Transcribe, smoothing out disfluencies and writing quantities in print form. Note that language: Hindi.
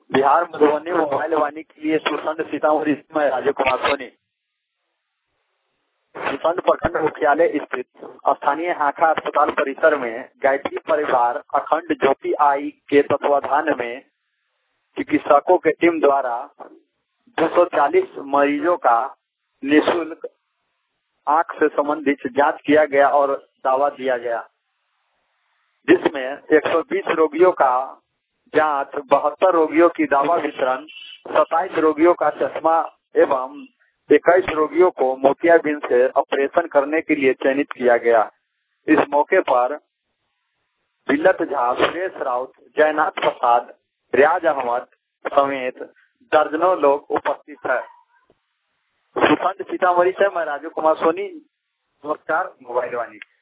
बिहार मधुबनी मोबाइल वाणी के लिए सुरसंड सीतामढ़ी में राजीव कुमार सोनी। सुरसंड प्रखंड मुख्यालय स्थित स्थानीय हाखा अस्पताल परिसर में गायत्री परिवार अखंड ज्योति आई के तत्वाधान में चिकित्सकों के टीम द्वारा 240 मरीजों का निःशुल्क आंख से संबंधित जांच किया गया और दावा दिया गया, जिसमें 120 रोगियों का जांच, 72 रोगियों की दवा वितरण, 27 रोगियों का चश्मा एवं 21 रोगियों को मोतियाबिंद से ऑपरेशन करने के लिए चयनित किया गया। इस मौके पर बिल्लत झा, सुरेश राउत, जयनाथ प्रसाद, रियाज अहमद समेत दर्जनों लोग उपस्थित है। सुरसंड सीतामढ़ी से मैं राजीव कुमार सोनी, नमस्कार मोबाइल वाणी।